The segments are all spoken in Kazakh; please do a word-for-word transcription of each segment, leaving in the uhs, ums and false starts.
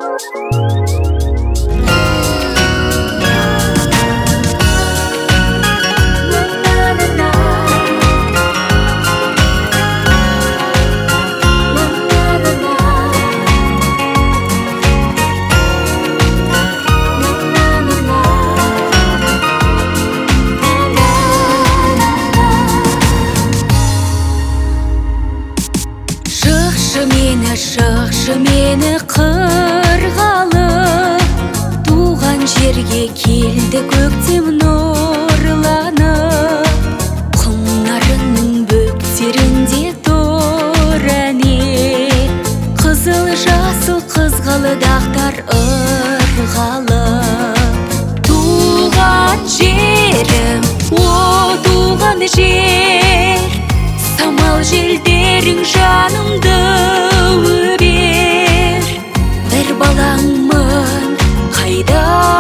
Мені шықшы мені қырғалы, туған жерге келді көктем нұрланып, құмнарының бөктерінде тұр әне, қызыл жасыл қызғалдақтар ырғалы. Туған жерім, о туған жер, самал желдерің жанымды өрер. Бір балаңмын қайда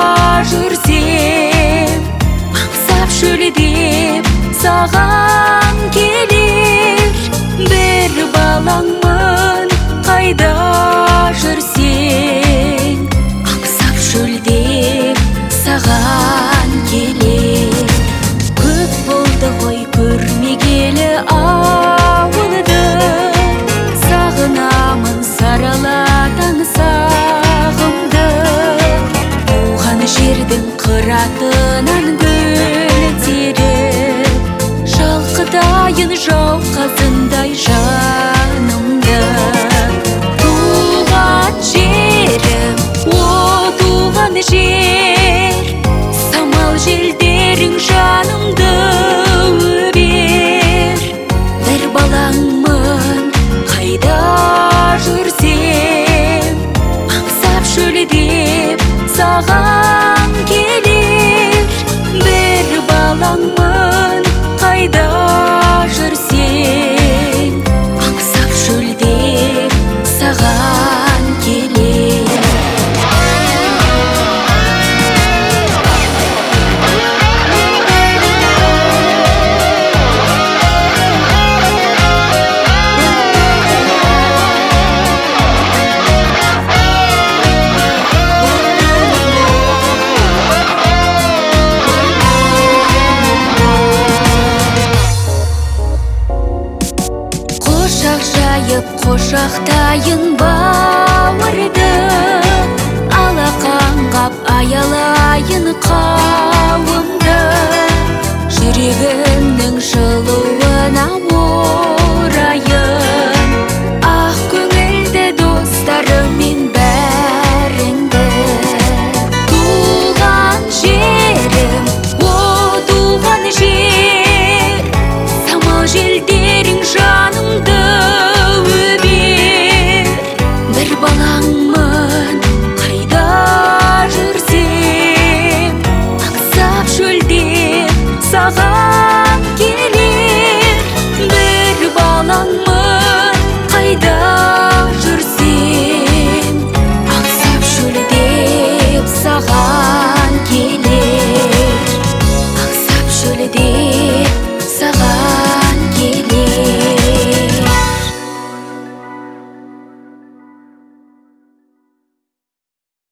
жүрсем, аңсап шөлдеп саған келер. Бір балаңмын қайда жүрсең, аңсап шөлдеп саған келер. Көп болды ғой көрмегелі ауылды, сағынамын саралатан сағымды. Туған жердің қыратынан